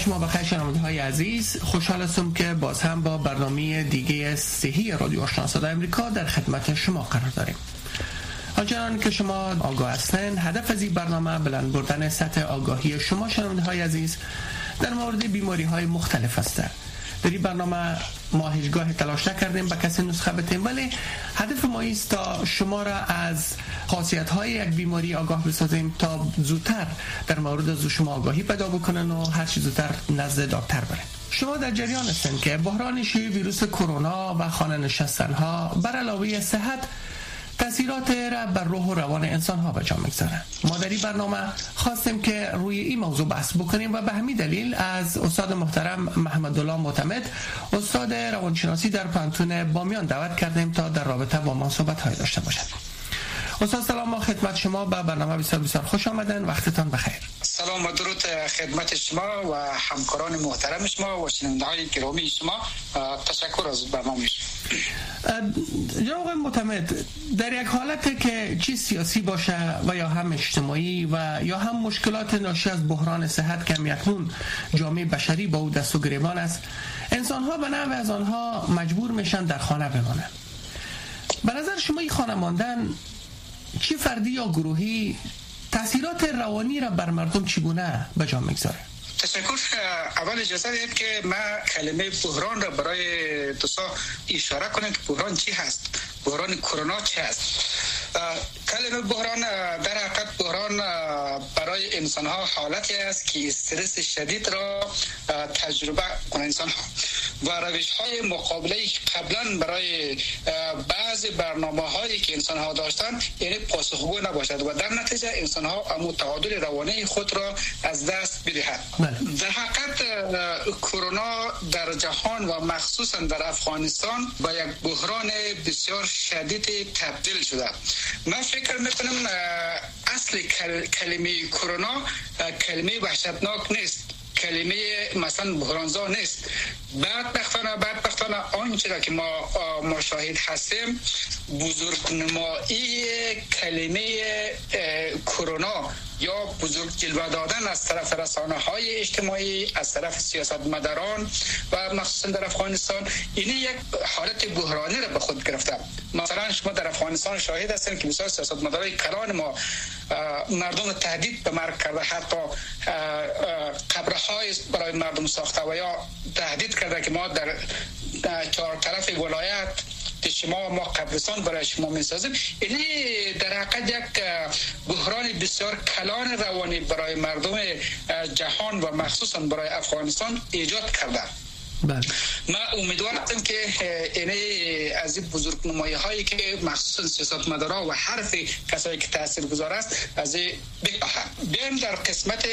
شما بخیر شنونده‌های عزیز. خوشحال هستم که باز هم با برنامه دیگه صحی رادیو آشنا صدای آمریکا در خدمت شما قرار داریم. آنچنان که شما آگاه هستند، هدف از این برنامه بلند بردن سطح آگاهی شما شنونده‌های عزیز در مورد بیماری‌های مختلف است. در این برنامه ما هیچگاه تلاش نکردیم به کسی نسخه بدیم، ولی هدف ما است تا شما را از خاصیت‌های یک بیماری آگاه بسازیم تا زودتر در مورد از شما آگاهی پیدا بکنن و هر چیز زودتر نزد دکتر برن. شما در جریان هستند که بحران شیوع ویروس کرونا و خانه نشستن‌ها بر علاوه صحت تأثیرات را بر روح و روان انسان‌ها به جا می‌گذارند. ما در این برنامه خواستیم که روی این موضوع بحث بکنیم و به همین دلیل از استاد محترم محمدالله معتمد، استاد روانشناسی در پانتون بامیان دعوت کردیم تا در رابطه با ما صحبت‌های داشته باشد. استاد سلام خدمت شما، به برنامه بسیار خوش آمدن. وقتتان بخیر. سلام و درود خدمت شما و همکاران محترم شما و شنونده‌های گرامی شما. تشکر از برنامه شما. جناب معتمد، در یک حالت که چی سیاسی باشه و یا هم اجتماعی و یا هم مشکلات ناشی از بحران صحت که اکنون جامعه بشری با او دست و گریبان است، انسان‌ها به نحو از آنها مجبور میشن در خانه بمانند. به نظر شما این خانه ماندن چی فردی یا گروهی تأثیرات روانی را بر مردم چگونه به جا میگذاره؟ تشکر. اول اجازه دهید که من کلمه بحران را برای دوستا اشاره کنم که بحران چی هست، بحران کرونا چی هست. کلمه بحران در حقیقت بحران برای انسان ها حالتی است که استرس شدید را تجربه کنند انسان ها و روش های مقابله قبلا برای بعض برنامه هایی که انسان ها داشتن یعنی پاسخگو نباشد و در نتیجه انسان ها امو تعادل روانی خود را از دست بدهد. در حقیقت کرونا در جهان و مخصوصا در افغانستان با یک بحران بسیار شدید تبدیل شده. من فکر میکنم اصل کلمه کرونا کلمه وحشتناک نیست، کلمه مثلا بحرانزا نیست. بدبختانه آنچه را که ما شاهد هستیم بزرگنمایی کلمه کرونا یا بزرگ جلوه دادن از طرف رسانه‌های اجتماعی، از طرف سیاستمداران و مخصوصا در افغانستان، این یک حالت بحرانی را به خود گرفته. مثلا شما در افغانستان شاهد هستید که بسیار سیاستمدارای کلان ما مردم تهدید به مرگ کرده، حتی قبرهای برای مردم ساخته و یا تهدید کرده که ما در چهار طرف ولایت شما ما قبرستان برای شما میسازیم. این در حقیقت یک بحران بسیار کلان روانی برای مردم جهان و مخصوصا برای افغانستان ایجاد کرده. من امیدوارم که این از این بزرگنمایی هایی که مخصوصا سیاستمدارا و حرف کسایی که تاثیرگذار است از بکاهند. بیایم در قسمت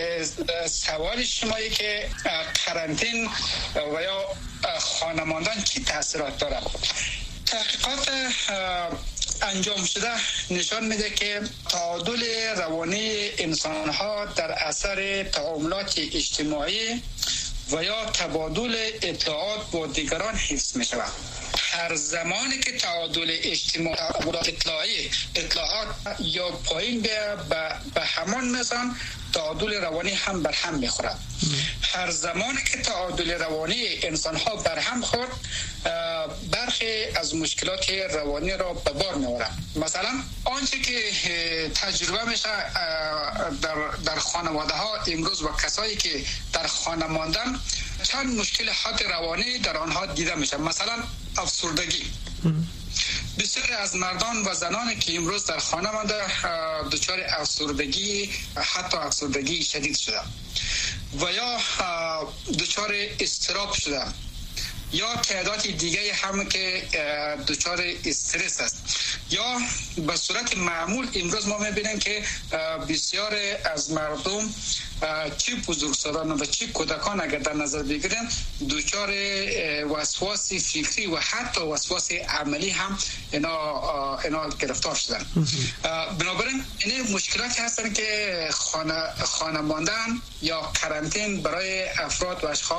سوال شمایی که قرنطین و یا خانه ماندن چی تاثیرات داره. تحقیقات انجام شده نشان میده که تعادل روانی انسان ها در اثر تعاملات اجتماعی و یا تبادل اطلاعات با دیگران حفظ می شود. هر زمانی که تعادل اجتماعی اطلاعات یا پایین به همان میزان تعادل روانی هم بر هم میخورد. هر زمانی که تعادل روانی انسان ها بر هم خورد برخی از مشکلات روانی را به بار میآورد. مثلا آنچه که تجربه میشه در خانواده ها امروز و کسایی که در خانه ماندن، چند مشکل حد روانی در آنها دیده میشه. مثلا افسردگی. بسیاری از مردان و زنانی که امروز در خانه مانده دچار افسردگی، حتی افسردگی شدید شده و یا دچار اضطراب شده یا تعداد دیگه هم که دچار استرس است. یا به صورت معمول امروز ما میبینیم که بسیار از مردم چه بزرگسالان و چه کودکان اگر در نظر بگیریم دچار وسواس فکری و حتی وسواس عملی هم اینا گرفتار شدن. بنابراین این مشکلاتی هستن که خانه ماندن یا قرنطین برای افراد و اشخاص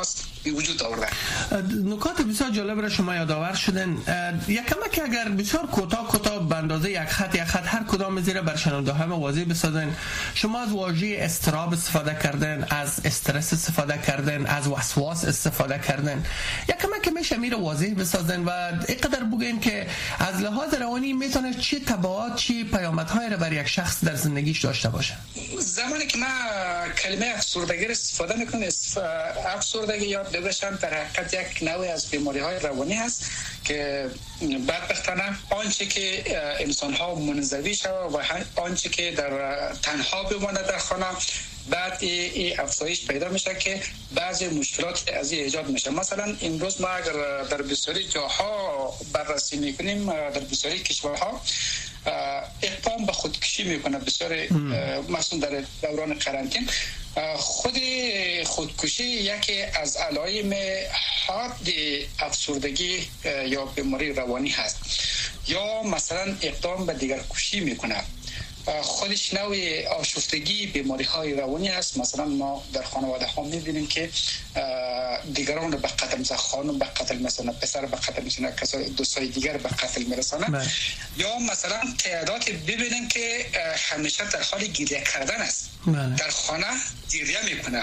به وجود آورده. نکات بسیار جالب را شما یادآور شدن. یک کمک اگر بسیار کوتاه به اندازه یک خط هر کدام زیر بر شنونده های واضح بسازن. شما از واژه اضطراب استفاده کردن، از استرس استفاده کردن، از وسواس استفاده کردن. یک کمک میشه میره واضح بسازن و اینقدر بگین که از لحاظ روانی میتونه چه تبعات چه پیامدهای را بر یک شخص در زندگیش داشته باشه. زمانی که من کلمه افسردگی استفاده میکنم، افسردگی یاد بشم در حقیقت یک نوعی از بیماری‌های روانی هست که بدبختانه آنچه که انسان‌ها منزوی شود و آنچه که در تنها بمانه در خانه، بعد این افزایش پیدا میشه که بعضی مشکلات از این ایجاد میشه. مثلا امروز ما اگر در بسیاری جاها بررسی میکنیم، در بسیاری کشورها اقدام به خودکشی میکنه بسیاری، مثلا در دوران قرنطینه خود خودکشی یکی از علائم حاد افسردگی یا بیماری روانی هست. یا مثلا اقدام به دیگر کشی میکنه، خودش نوع آشفتگی بیماری های روانی هست. مثلا ما در خانواده ها میبینیم که دیگران به قتل، مثلا خانم به قتل، مثلا پسر به قتل، مثلا کسای دوستای دیگر به قتل میرسانه. یا مثلا تعداد ببینیم که همیشه در حال گریه کردن است، در خانه گریه میکنه.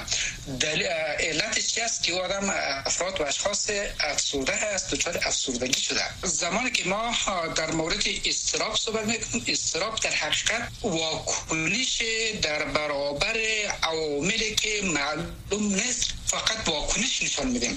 علتش چی است که آدم افراد و اشخاص افسرده است، دچار افسردگی شده. زمانی که ما در مورد اضطراب صحبت میکنیم، اضطراب در حقیقت واکنش در برابر عواملی که معلوم نیست، فقط واکنش نشان میدیم.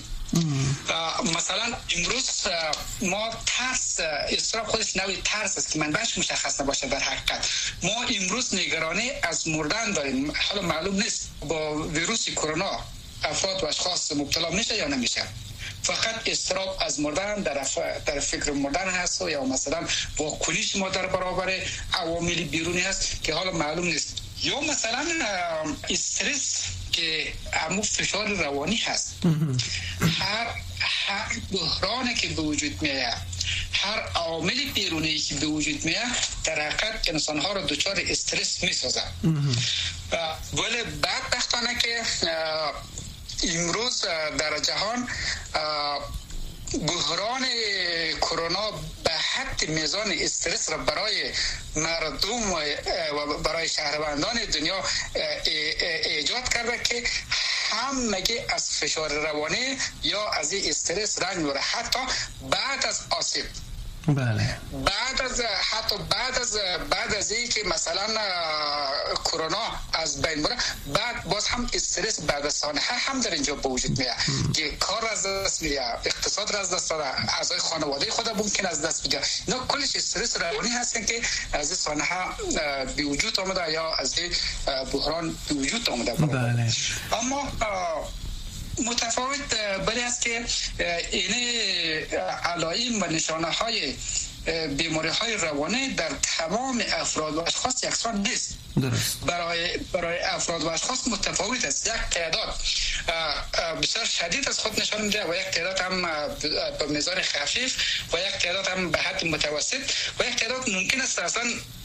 مثلا امروز ما ترس، اضطراب خودش نوعی ترس است که منبعش مشخص نباشه. در حقیقت ما امروز نگرانی از مردن داریم، حالا معلوم نیست با ویروس کرونا افراد و اشخاص مبتلا میشه یا نمیشه. فقط اضطراب از مردن در فکر مردن هست، یا مثلا واکنش ما در برابر عوامل بیرونی هست که حالا معلوم نیست. یا مثلا استرس که همون فشار روانی هست. هر بحرانی که به وجود میاد، هر عامل بیرونی که به وجود میاد، در حقیقت انسان‌ها رو دچار استرس میسازه. ولی بدبختانه که امروز در جهان بحران کرونا به حد میزان استرس را برای مردم و برای شهروندان دنیا ایجاد کرده که همگی از فشار روانی یا از این استرس رنج میبره، حتی بعد از آسیب. بله. بعد از این که مثلا کرونا از بین بره، بعد باز هم استرس بعد از سانحه هم در اینجا به وجود میاد که کار از دست میاد، اقتصاد را از دست داده، اعضای خانواده خود ممکن از دست بده. نه کلش استرس روانی هستن که از این سانحه به وجود آمده یا از این بحران به وجود آمده. بله. اما متفاوت بلی است که این علائم و نشانه های بیماری های روانی در تمام افراد و اشخاص یکسان نیست. درست. برای افراد و اشخاص متفاوت است. یک تعداد بسیار شدید از خود نشان میده و یک تعداد هم به میزان خفیف و یک تعداد هم به حد متوسط و یک تعداد ممکن است اصلا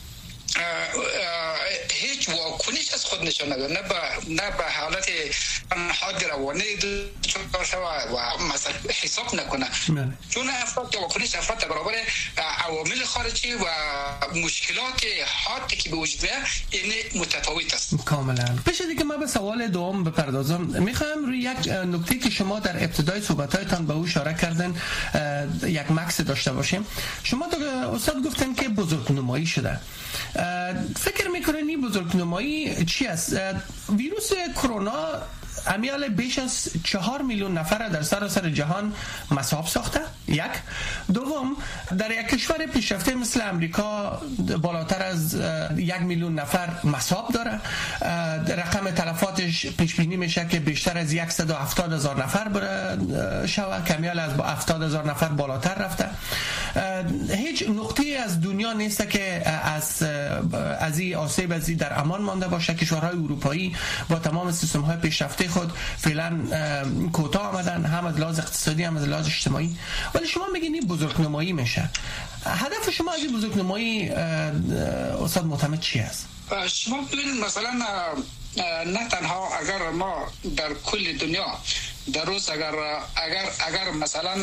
هیچ واکنش از خود نشان نده، نه به حالت حاد روانی دچار شود و مثلا حساب نکنه. چون افراد واکنش افراد در برابر عوامل خارجی و مشکلات حادی که به وجود میاد این متفاوت است. کاملا. پیش دیگه ما به سوال دوم بپردازم. میخوام روی یک نکته که شما در ابتدای صحبت‌هایتان به او اشاره کردن یک مکس داشته باشیم. شما استاد گفتن که بزرگنمایی شده. فکر میکنین این بزرگنمایی چی است؟ ویروس کرونا امیال بیش از 4 میلیون نفر در سراسر جهان مصاب ساخته. یک. دوم، در یک کشور پیشرفته مثل امریکا بالاتر از 1 میلیون نفر مصاب داره. رقم تلفاتش پیش بینی میشه که بیشتر از 170,000 نفر شود، کمیال از 70,000 نفر بالاتر رفته. هیچ نقطه از دنیا نیست که از این آسیب از این در امان مانده باشه. کشورهای اروپایی با تمام سیستم های پیشرفته خود فعلا کوتاه آمدن، هم از لحاظ اقتصادی هم از لحاظ اجتماعی. ولی شما میگین این بزرگنمایی میشه. هدف شما از این بزرگنمایی استاد معتمد چی است؟ شما ببینید مثلا نه تنها اگر ما در کل دنیا در روز اگر مثلا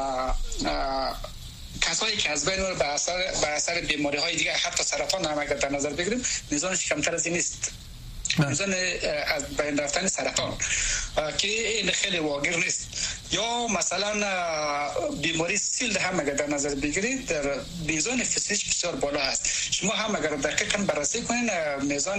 کسایی که از بین میره به اثر بیماری های دیگه حتی سرطان هم اگر در نظر بگیریم میزانش کمتر از این نیست، میزان از بین رفتن سرطان که این خیلی واقعی نیست. یا مثلا بیماری سیل هم اگر در نظر بگیرید در میزان فسیلیش بسیار بالا هست. شما هم اگر دقیقاً بررسی کنین میزان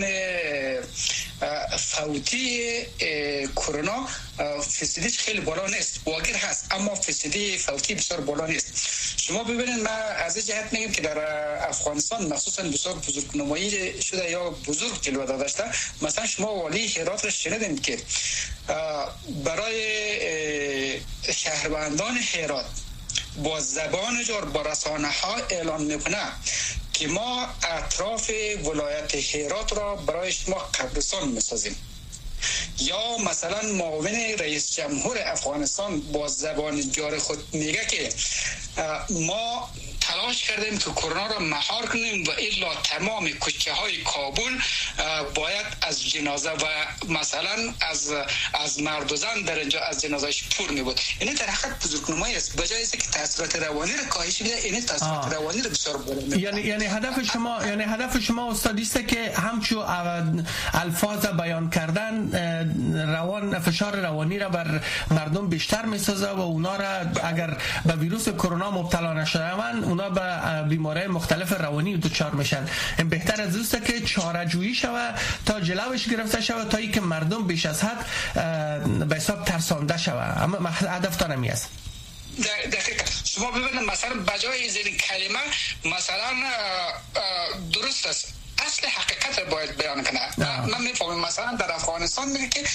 فوتی کرونا فسیلیش خیلی بالا نیست، واقعی هست اما فسیلی فوتی بسیار بالا نیست. شما ببینید ما از این جهت میگیم که در افغانستان مخصوصا بسیار بزرگ نمایی شده یا بزرگ جلوه داده شده. مثلا شما والی هرات را شنیدید که برای شهروندان هرات با زبان جار با رسانه ها اعلان میکنه که ما اطراف ولایت هرات را برای شما قبرستان میسازیم. یا مثلا معاون رئیس جمهور افغانستان با زبان جار خود میگه که ما تلاش کردیم که کرونا را مهار کنیم و الا تمام کوچه های کابل باید از جنازه و مثلا از مرد و زن در اینجا از جنازهش پر می بود. این در حقیقت بزرگنمایی است، بجای اینکه تاثیرات روانی را کاهش بده این تاثیرات روانی را بسیار بالا. یعنی هدف شما استاد است که همچو الفاظ بیان کردن فشار روانی را بر مردم بیشتر میسازه و اونا را اگر به ویروس کرونا مبتلا نشدن اونا به بیماری مختلف روانی دچار میشن. بهتر از است که چاره‌جویی شوه تا جلوش گرفته شوه تا اینکه مردم بیش از حد به حساب ترسانده شوه. اما هدف تا نمی است. دقیقا شما ببینید مثلا بجای این کلمه مثلا درست است اصل حقیقت رو باید بیان کنه. من میفهمم مثلا در افغانستان میگه که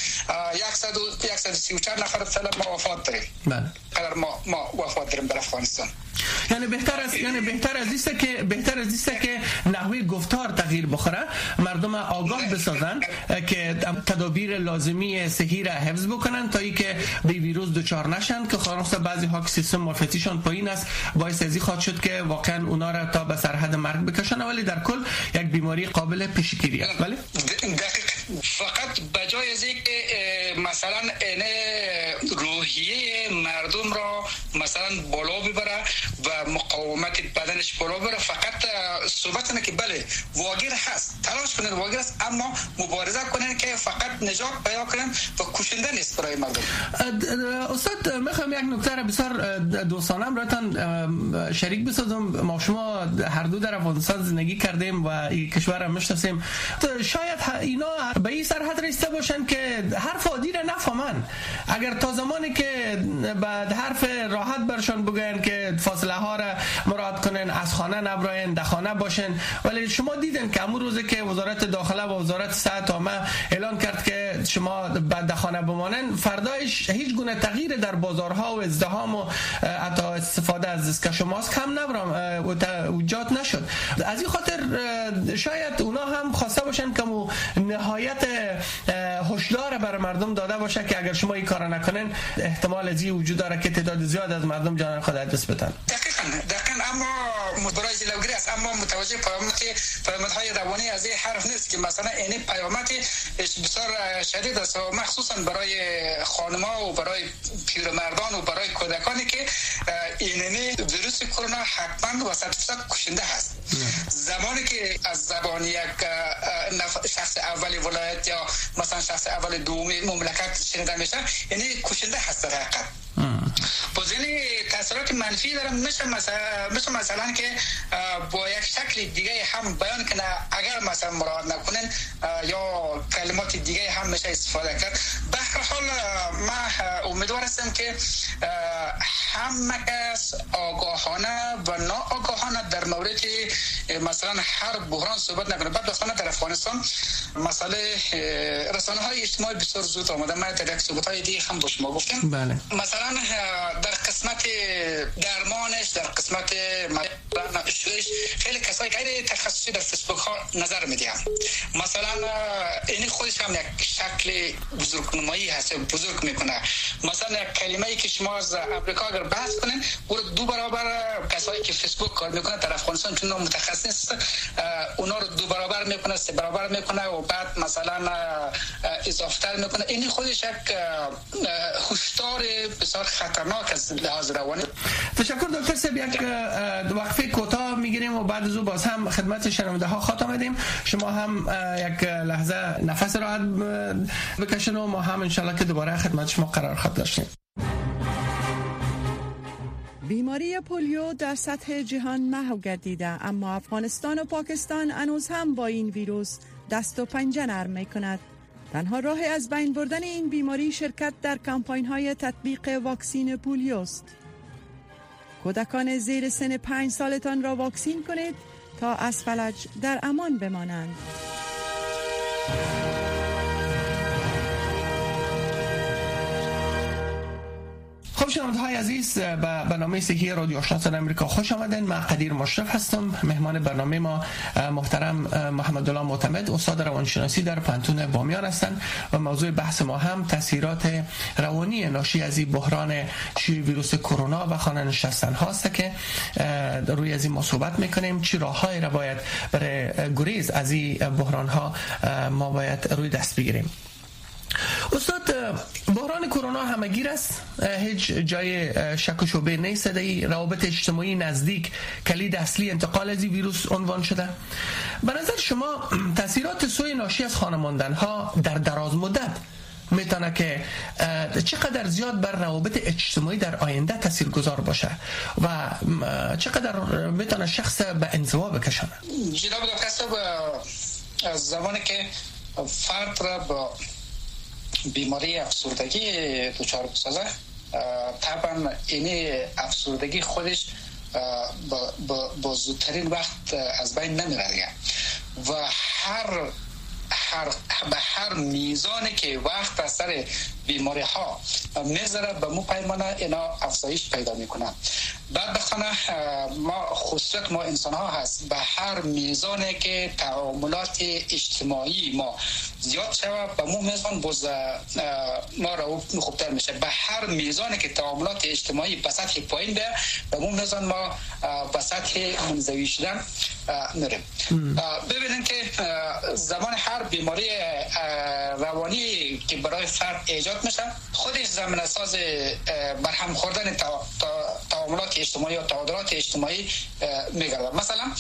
134 نفر فعلا ما وفات داریم. بله. قدر ما وفات داریم در افغانستان. یعنی بهتر از است که نحوه گفتار تغییر بخوره، مردم آگاه بسازن که تدابیر لازمی صحی را حفظ بکنن تا اینکه به ویروس دچار نشن که خلاص بعضی ها که سیستم معافیتیشان پایین است باعث ازی خواهد شد که واقعا اونا را تا به سرحد مرگ بکشن، ولی در کل یک بیماری قابل پیشگیری است. ولی فقط بجای از اینکه مثلا این روحیه مردم را مثلا بالا ببره و مقاومت بدنش بالا بره، فقط صحبت اینه که بله واقعی هست، تلاش کنید واقعی است، اما مبارزه کنید که فقط نجات پیدا کنید و کشنده نیست برای مردم. استاد میخوام یک نکته را بسیار دوستانم براتون شریک بسازم. ما شما هر دو در افغانستان زندگی کردیم و این کشور را میشناسیم. شاید اینا به این سرحد رسیده باشن که حرف عادی را نفهمن. اگر تا زمانی که بعد حرف راحت برشان بگن که فاصله ها را مراعات کنن، از خانه نبراین، در خانه باشن، ولی شما دیدن که امروز روزی که وزارت داخله و وزارت صحت عامه اعلان کرد که شما در خانه بمانن، فردایش هیچ گونه تغییر در بازارها و ازدحام و حتی استفاده از دستکش و ماسک هم ایجاد نشد. از این خاطر شاید اونا هم خواسته باشن که نهایت هشدار برای مردم داده باشه که اگر شما این کارا نکنن احتمال از این وجود داره که تعداد زیاد از مردم جان خود دست بدن. دقیقاً اما برای جلوگیری است، اما متوجه پیامدهای روانی از این حرف نیست که مثلا این پیامد بسیار شدید است، مخصوصا برای خانم‌ها و برای پیرمردان و برای کودکانی که این ویروس کرونا حتما و 100% کشنده هست. زمانی که از زبان یک شخص اولی ولایت یا مثلا شخص اول دومی مملکت شنیده میشه، یعنی کشنده هست در حقیقت. باز یعنی تاثیرات منفی داره. مثلا که با یک شکل دیگه هم بیان کنه، اگر مثلا مراعات نکنن یا کلمات دیگه هم میشه استفاده کرد. به هر حال ما امیدوار هستم که همه کس آگاهانه و ناآگاهانه در مورد مثلا هر بحران صحبت نکنه. بعد مثلا در افغانستان مسئله رسانه های اجتماعی بسیار زود آمده. من در یک صحبت های دیگه هم با شما گفتم. بله. مثلا در قسمت درمانش، در قسمت شویش خیلی کسایی که تخصصی در فیسبوک ها نظر میدیم. مثلا این خودش هم یک شکل بزرگنمایی هست، بزرگ میکنه. مثلا یک کلمه‌ای که شما از امریکا اگر بحث کنین او رو 2 برابر کسایی که فیسبوک کار میکنه در افغانستان چون متخصص نیست اونا رو 2 برابر میکنه 3 برابر میکنه و بعد مثلا اضافه تر میکنه. این خودش یک هشدار بسیار خطرناک از لحاظ روانی. تشکر دکتر صاحب. یک وقفه کوتاه میگیریم و بعد از او باز هم خدمت شنونده ها خاتمه میدیم. شما هم یک لحظه نفس راحت بکشین و ما هم انشالله که دوباره خدمت شما قرار خواهد داشتیم. بیماری پولیو در سطح جهان محو گردیده، اما افغانستان و پاکستان هنوز هم با این ویروس دست و پنجه نرم می‌کند. تنها راه از بین بردن این بیماری شرکت در کمپاین‌های تطبیق واکسین پولیو است. کودکان زیر سن 5 سالتان را واکسین کنید تا از فلج در امان بمانند. خب شنونده‌های عزیز، به برنامه صحی رادیو آشنا صدای آمریکا خوش آمدین. من قدیر مشرف هستم. مهمان برنامه ما محترم محمد الله معتمد، استاد روانشناسی در پانتون بامیان هستند و موضوع بحث ما هم تاثیرات روانی ناشی از این بحران ویروس کرونا و خانه نشستن هاست که روی از این ما صحبت میکنیم. چه راه‌هایی را باید برای گریز از این بحران ها ما باید روی دست بگیریم؟ استاد، بحران کرونا همگیر است، هیچ جای شک و شبهه نیست. در روابط اجتماعی نزدیک کلید اصلی انتقال از این ویروس عنوان شده. به نظر شما تاثیرات سوء ناشی از خانه ماندن ها در دراز مدت میتونه که چقدر زیاد بر روابط اجتماعی در آینده تاثیرگذار باشه و چقدر میتونه شخص به انزوا بکشانه؟ جناب دکتر صاحب، از زمانی که فرد را با بیماری افسردگی دچار بسازه، طبعا این افسردگی خودش با زودترین وقت از بین نمیره دیگه و به هر میزانی که وقت از سر بیماری ها میذاره به مو پیمانه اینا افزایش پیدا میکنه. بعد بخانه ما خصوصیت ما انسان ها هست، به هر میزانی که تعاملات اجتماعی ما زیاد شود به مو میزان باز ما رو خوبتر میشه. به هر میزانی که تعاملات اجتماعی به سطح پایین بیه به مو میزان ما به سطح منزوی شدن میریم. ببینید که زمان هر بیماری روانی که برای فرد ایجاد میشه خودش زمینه ساز برهم خوردن تعاملات اجتماعی و تعادلات اجتماعی میگردد. مثلا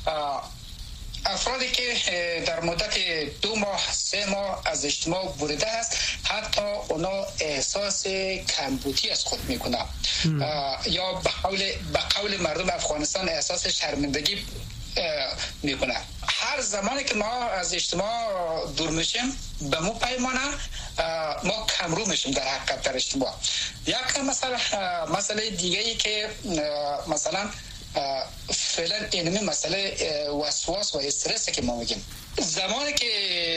افرادی که در مدت 2 ماه 3 ماه از اجتماع بریده است، حتی اونا احساس کمبودی از خود میکنه یا به قول مردم افغانستان احساس شرمندگی میکنه. هر زمانی که ما از اجتماع دور میشیم به مو پیمانه ما کمرو میشیم در حقیقت در اجتماع. یک مسئله دیگه ای که مثلا فعلا اینمی مسئله وسواس و استرس که ما میگیم، زمانی که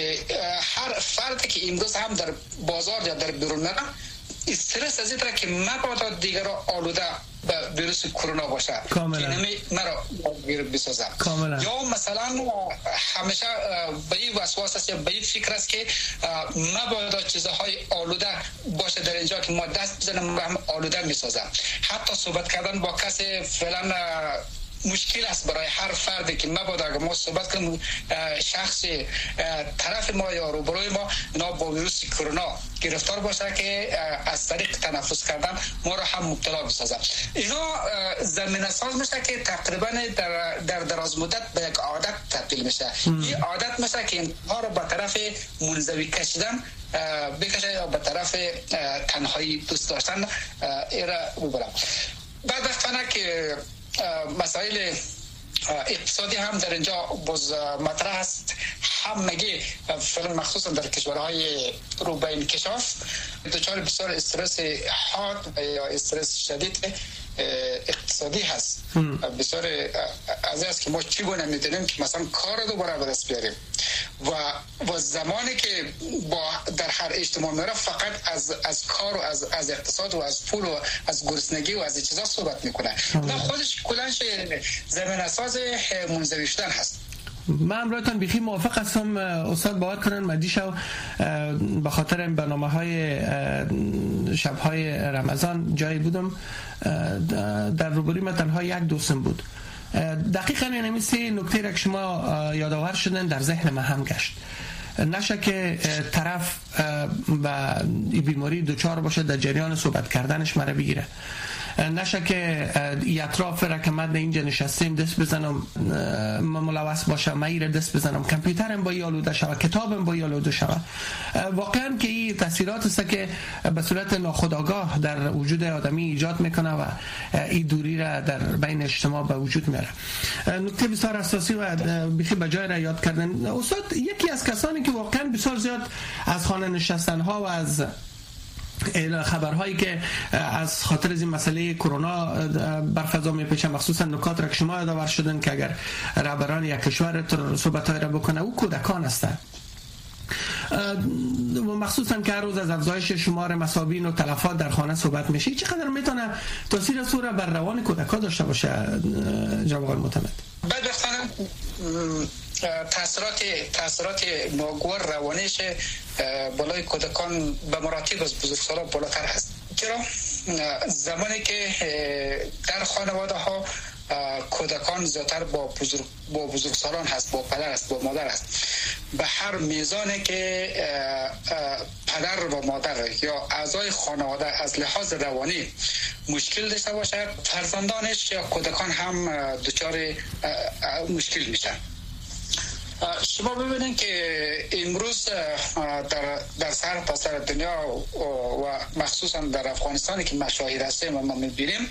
هر فردی که امروز هم در بازار یا در بیرون میره استرس از این طرح که مبادا دیگر را آلوده به ویروس کرونا باشه که نمی مرا بسازه، یا مثلا همیشه به این وسواس است یا به این فکر است که مبادا چیزهای آلوده باشه در اینجا که ما دست بزنیم هم آلوده میسازه. حتی صحبت کردن با کسی فعلا مشکل است برای هر فردی که مبادا اگر ما صحبت کنیم شخص طرف ما یا روبروی ما اینا با ویروس کرونا گرفتار باشه که از طریق تنفس کردن ما را هم مبتلا بسازه. اینا زمینه ساز میشه که تقریبا در دراز مدت به یک عادت تبدیل میشه. این عادت میشه که اینها رو به طرف منزوی کشیدن بکشه یا به طرف تنهایی دوست داشتن ایرا ببرم. بعد وقتانه که مسائل اقتصادی هم در اینجا باز مطرح است. همگی فعلا مخصوصا در کشورهای رو به انکشاف دچار بسیار استرس حاد یا استرس شدید اقتصادی هست. بسیار از است که ما چگونه میتونیم که مثلا کار رو دوباره به دست بیاریم و زمانی که در هر اجتماع میره فقط از کار و از اقتصاد و از پول و از گرسنگی و از چیزا صحبت میکنه. نه خودش کلنش زمین اساس منزوی شدن هست. من امروزتان بیخی موافق هستم استاد. باور کنن من دیشب به خاطر برنامه‌های شب‌های رمضان جایی بودم، در روبروی من تنها یک دوستم بود. دقیقاً این سه نکته را که شما یادآور شدن در ذهن من هم گشت. نشه که طرف و بیماری دچار باشه در جریان صحبت کردنش مرا بگیره، نشه که اطراف را که من اینجا نشستیم دست بزنم ملوث باشم، من دست بزنم، کامپیوترم با آلوده شود، کتابم با آلوده شود. واقعا که این تاثیرات است که به صورت ناخودآگاه در وجود آدمی ایجاد میکنه و این دوری را در بین اجتماع به وجود میاره. نکته بسیار اساسی و بخی بجای را یاد کردن استاد. یکی از کسانی که واقعا بسیار زیاد از خانه نشستن ها و از خبرهایی که از خاطر از این مسئله کرونا بر فضا میپیچه، مخصوصا نکات را که شما یادآور شدن که اگر رهبران یک کشور صحبت‌های را بکنه او کودکان هستند، مخصوصا که هر روز از افزایش شمار مصابین و تلفات در خانه صحبت میشه. چقدر میتونه تاثیر سوره بر روان کودکان داشته باشه جناب آقای معتمد؟ بدبختانه تاثیرات ناگوار روانیش بالای کودکان به مراتب از بزرگسالان بالاتر هست. چرا؟ زمانی که در خانواده ها کودکان زیادتر با بزرگسالان هست، با پدر است، با مادر است، به هر میزانی که پدر و مادر یا اعضای خانواده از لحاظ روانی مشکل داشته باشد، فرزندانش یا کودکان هم دچار مشکل میشن. شما ببینید که امروز در سر تاسر دنیا و مخصوصا در افغانستانی که مشاهیر هستیم و ما میبینیم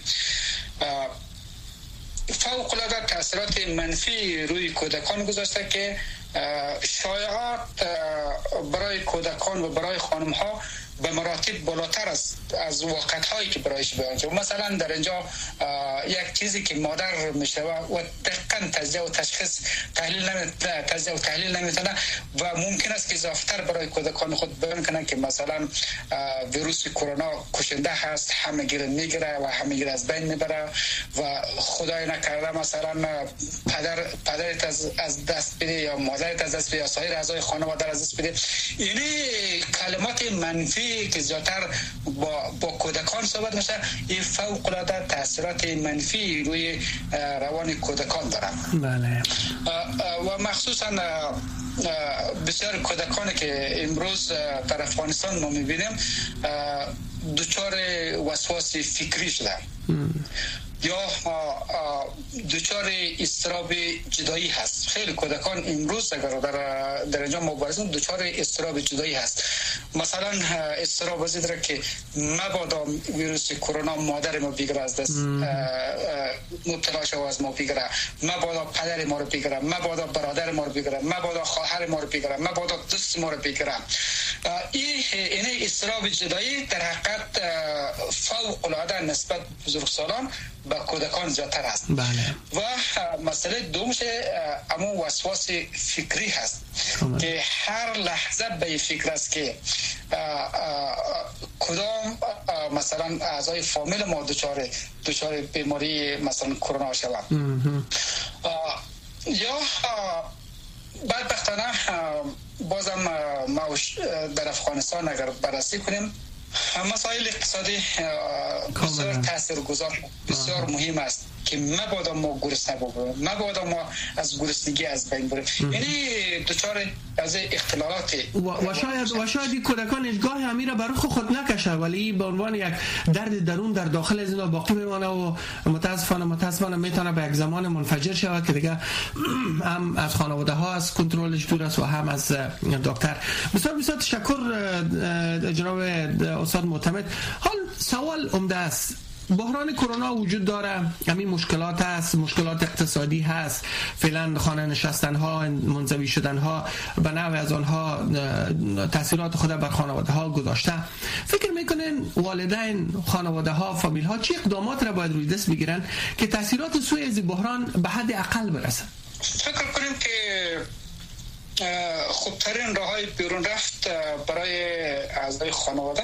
فوق العاده تاثیرات منفی روی کودکان گذاشته که شایعات برای کودکان و برای خانم ها به مراتب بالاتر از واقعیت هایی که برایش بیان شده. مثلا در اینجا یک چیزی که مادر میشه و دقیقاً تجزیه و تشخیص تحلیل نمیتونه و ممکن است که اضافه‌تر برای کودکان خود بیان کنن که مثلا ویروس کرونا کشنده هست، همگی رو میگیره و همگی رو از بین میبره و خدای نکرده مثلا پدرت از دست بده یا مادرت از دست بده یا سایر اعضای خانواده از دست بده. یعنی کلمات منفی که زیادتر با کودکان صحبت میشه، این فوق العاده تاثیرات منفی روی روان کودکان داره. بله. و مخصوصا بسیار کودکانی که امروز در افغانستان ما میبینیم دچار وسواس فکری شده یا دچار اضطراب جدایی هست. خیلی کودکان امروز اگر در اینجا مبارزه دچار اضطراب جدایی هست. مثلا اضطراب وزید را که مبادا ویروس کرونا مادر ما بگیره از دست مبتلا شو از ما بگیره، مبادا پدر ما رو بگیره، مبادا برادر ما رو بگیره، مبادا خواهر ما رو بگیره، مبادا دوست ما رو بگیره. این اضطراب جدایی در حقیقت فوق العاده نسبت بزرگسالان به کودکان زیادتر است. بله. و مسئله دومش اما وسواس فکری هست که هر لحظه به فکر است که کدام مثلا اعضای فامیل ما دچار بیماری مثلا کرونا شود یا بدبختانه بازم ما در افغانستان اگر بررسی کنیم مسائل اقتصادی بسیار تاثیرگذار بسیار مهم است که مبادا ما گرسنه ببینیم، مبادا ما از گرسنگی از بین بریم. یعنی دچار از اختلالات و شاید کودکان گاهی امیر بر خود نکشه ولی به عنوان یک درد درون در داخل از اینا باقی میمانه و متاسفانه میتونه به یک زمان منفجر شود که دیگه هم از خانواده ها از کنترلش دور است و هم از دکتر. بسیار تشکر جناب استاد معتمد. حال سوال عمده است، بحران کرونا وجود داره، همین مشکلات هست، مشکلات اقتصادی هست، فعلا خانه نشستن ها، منزوی شدن ها به نوع از آنها تاثیرات خود بر خانواده ها گذاشته. فکر میکنین والدین، خانواده ها، فامیل ها چه اقدامات را باید روی دست بگیرن که تاثیرات سوء از بحران به حد اقل برسه؟ فکر کنیم که خوبترین راههای بیرون رفت برای اعضای خانواده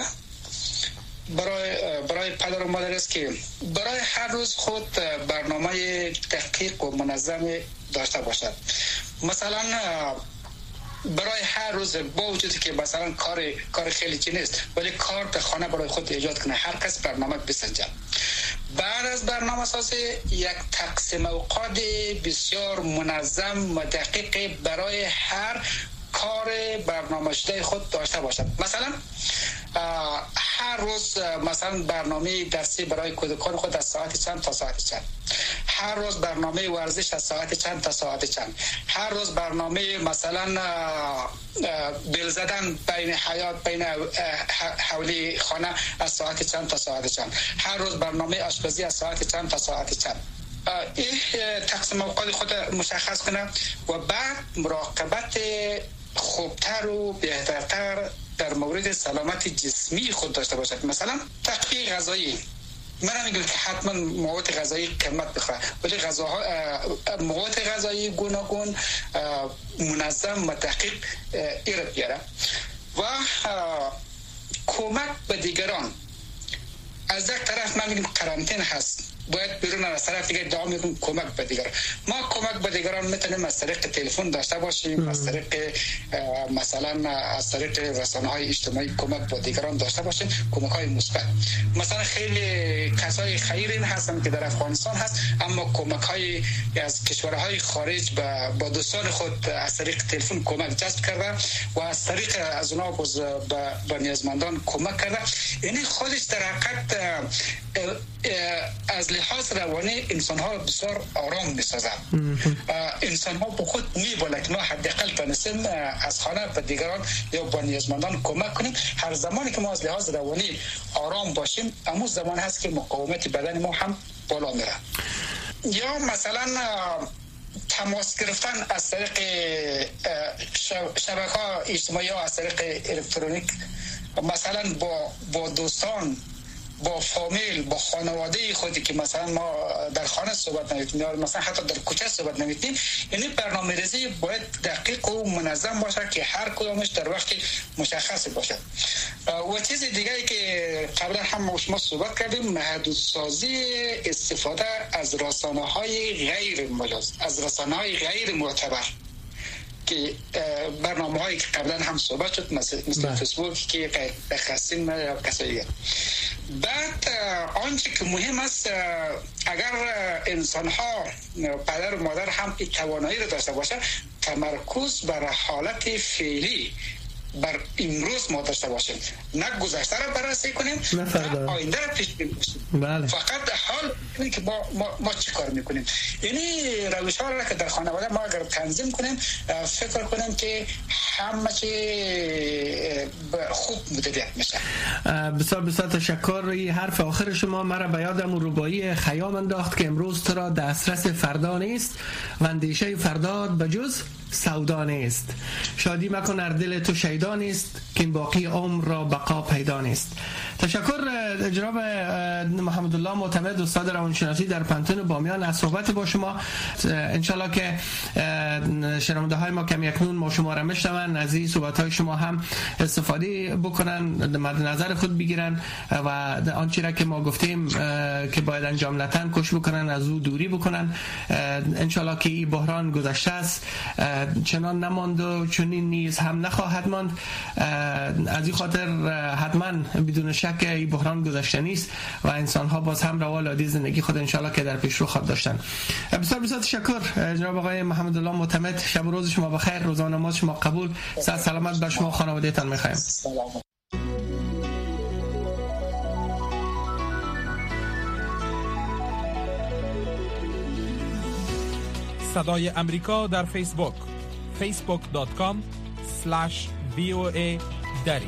برای پدر و مادر است که برای هر روز خود برنامه دقیق و منظم داشته باشد. مثلا برای هر روز با وجودی که مثلا کار خیلی چی نیست ولی کار در خانه برای خود ایجاد کنه، هر کس برنامه بسنجه. بعد از برنامه سازی یک تقسیم اوقات بسیار منظم و دقیق برای هر کار برنامه شده خود داشته باشد. مثلا هر روز مثلا برنامه درسی برای کودکان خود از ساعت چند تا ساعت چند، هر روز برنامه ورزش از ساعت چند تا ساعت چند، هر روز برنامه مثلا بل زدن بین حیات بین حولی خانه از ساعت چند تا ساعت چند، هر روز برنامه آشپزی از ساعت چند تا ساعت چند. این تقسیم اوقات خود مشخص کنه و بعد مراقبت خوبتر و بهترتر در مورد سلامت جسمی خود داشته باشد. مثلا تقویه غذایی، من نمیگم که حتما مواد غذایی قیمت بخوره، ولی مواد غذایی گوناگون منظم و دقیق ایراد بیاره و کمک به دیگران. از یک طرف من میگم قرنطین هست، باید بیرون از طرف دیگه ادعا میکنم کمک به دیگران. ما کمک به دیگران میتونیم از طریق تلفن داشته باشیم، از طریق مثلا از طریق رسانه‌های اجتماعی کمک به دیگران داشته باشیم، کمک‌های مثبت. مثلا خیلی کسای خیرین هستن که در افغانستان هست، اما کمک‌های از کشورهای خارج با دوستان خود از طریق تلفن کمک جذب کرده و از طریق از اونها به نیازمندان کمک کرده. یعنی خودش در حقیقت از لحاظ روانی انسان ها بسیار آرام می‌سازند. انسان ها به خود می‌بالند که ما حداقل تونستیم از خانه به دیگران یا به نیازمندان کمک کنیم. هر زمانی که ما از لحاظ روانی آرام باشیم، همون زمان هست که مقاومت بدن ما هم بالا میره. یا مثلا تماس گرفتن از طریق شبکه‌های اجتماعی یا از طریق الکترونیک، مثلا با دوستان، با فامیل، با خانواده خودی که مثلا ما در خانه صحبت نمی‌کنیم یا مثلا حتی در کوچه صحبت نمی‌کنیم. یعنی برنامه‌ریزی باید دقیق و منظم باشه که هر کدامش در وقت مشخص باشه. و چیز دیگری که قبلا هم شما صحبت کردیم، محدودسازی استفاده از رسانه‌های غیر مجاز، از رسانه‌های غیر معتبر که برنامه‌هایی که قبلا هم صحبت شد مثل فیسبوک که خاصین یا کسایی. بعد آنچه که مهم است، اگر انسان ها پدر و مادر هم توانایی رو داشته باشه، تمرکز بر حالت فعلی بر امروز ما داشته باشیم، نه گذشته رو بررسی کنیم نه آینده رو پیش بینی کنیم. فقط حال که ما چی کار میکنیم. یعنی روش ها رو که در خانواده ما اگر تنظیم کنیم، فکر کنیم که همه چی خوب مدیریت میشه. بسیار بسیار تشکر. این حرف آخر شما مرا به یادم ربایی خیام انداخت که امروز تو را دسترس فردا نیست و اندیشه فردا بجز سودا نیست. شادی مکن ار دل تو شیدا نیست که این باقی عمر را بقا پیدا نیست. تشکر جناب محمد الله معتمد، استاد روانشناسی در پنتون بامیان، از صحبت با شما. انشالله که شنونده های ما کمی اکنون ما شما را میشنون، از این صحبت های شما هم استفاده بکنن، مد نظر خود بگیرن و آنچه را که ما گفتیم که باید انجام ندن کش بکنن، از او دوری بکنن. انشالله که این بحران گذشته است، چنان نماند و چنین نیز هم نخواهد ماند. از این خاطر حتما بدون شک این بحران گذشته نیست و انسان ها باز هم روال عادی زندگی خود انشالله که در پیش رو خواهد داشتن. بسیار بسیار تشکر جناب آقای محمد الله معتمد. شب و روز شما بخیر، روزه و نماز شما قبول. صحت سلامت به شما و خانواده‌تان می‌خوایم. صدای امریکا در فیسبوک facebook.com/VOA دری.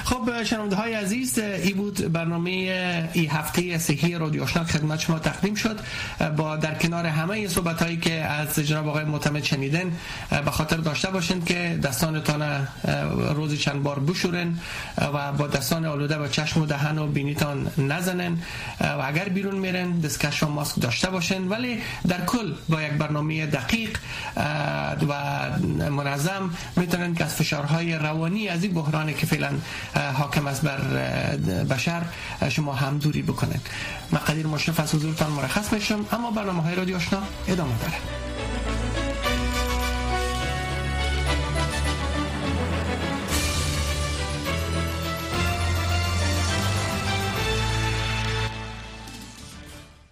خب شنونده های عزیز، این بود برنامه این هفته صحی رادیو آشنا خدمت شما تقدیم شد. با در کنار همه صحبت هایی که از جناب آقای معتمد شنیدن، به خاطر داشته باشین که دستانتان روزی چند بار بشورن و با دستان آلوده به چشم و دهن و بینیتان نزنن و اگر بیرون میرن دستکش و ماسک داشته باشن. ولی در کل با یک برنامه دقیق و منظم میتونن که از فشارهای روانی از این بحرانی که فعلا حاکم است بر بشر شما هم دوری بکنن. مقدیر مشرف از حضورتان مرخص میشم، اما برنامه های رادیو آشنا ادامه داره.